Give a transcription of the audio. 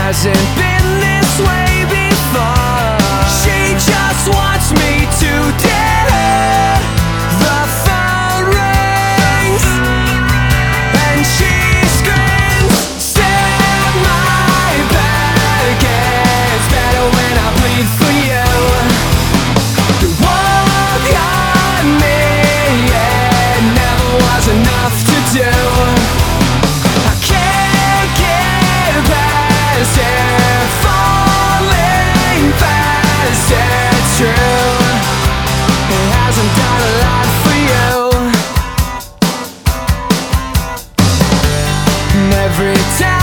hasn't been this way before. She just wants me to dead. The phone rings and she screams, stab my back. It's better when I bleed for you. You walk on me, it never was enough to do. I can't get past it, falling fast, it's true. It hasn't done a lot for you. And every time